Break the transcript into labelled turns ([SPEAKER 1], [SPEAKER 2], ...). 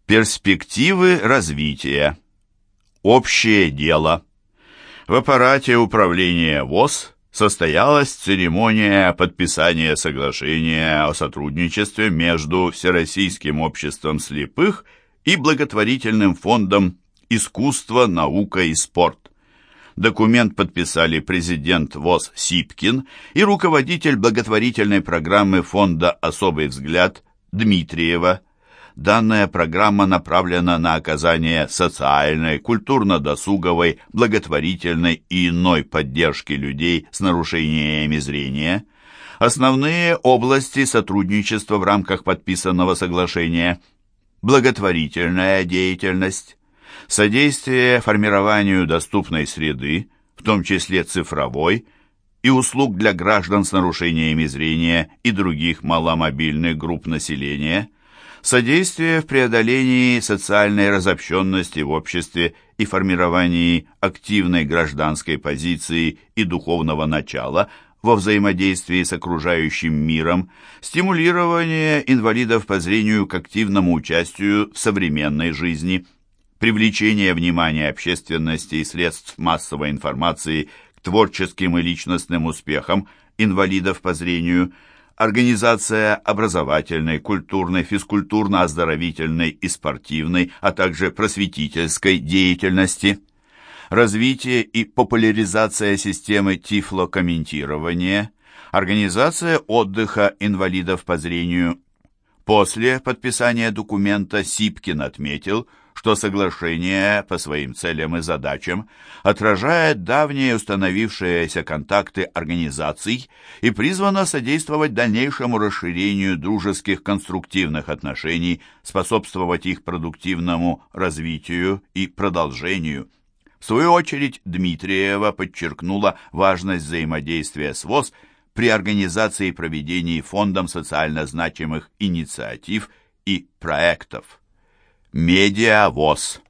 [SPEAKER 1] Перспективы развития. Общее дело. В аппарате управления ВОС состоялась церемония подписания соглашения о сотрудничестве между Всероссийским обществом слепых и благотворительным фондом «Искусство, наука и спорт». Документ подписали президент ВОС Сипкин и руководитель благотворительной программы фонда «Особый взгляд» Дмитриева. Данная программа направлена на оказание социальной, культурно-досуговой, благотворительной и иной поддержки людей с нарушениями зрения. Основные области сотрудничества в рамках подписанного соглашения: благотворительная деятельность, содействие формированию доступной среды, в том числе цифровой, и услуг для граждан с нарушениями зрения и других маломобильных групп населения, содействие в преодолении социальной разобщенности в обществе и формировании активной гражданской позиции и духовного начала во взаимодействии с окружающим миром, стимулирование инвалидов по зрению к активному участию в современной жизни, привлечение внимания общественности и средств массовой информации к творческим и личностным успехам инвалидов по зрению, организация образовательной, культурной, физкультурно-оздоровительной и спортивной, а также просветительской деятельности, развитие и популяризация системы тифлокомментирования, организация отдыха инвалидов по зрению. После подписания документа Сипкин отметил, что соглашение по своим целям и задачам отражает давние установившиеся контакты организаций и призвано содействовать дальнейшему расширению дружеских конструктивных отношений, способствовать их продуктивному развитию и продолжению. В свою очередь Дмитриева подчеркнула важность взаимодействия с ВОС при организации и проведении фондом социально значимых инициатив и проектов. Медиа ВОС.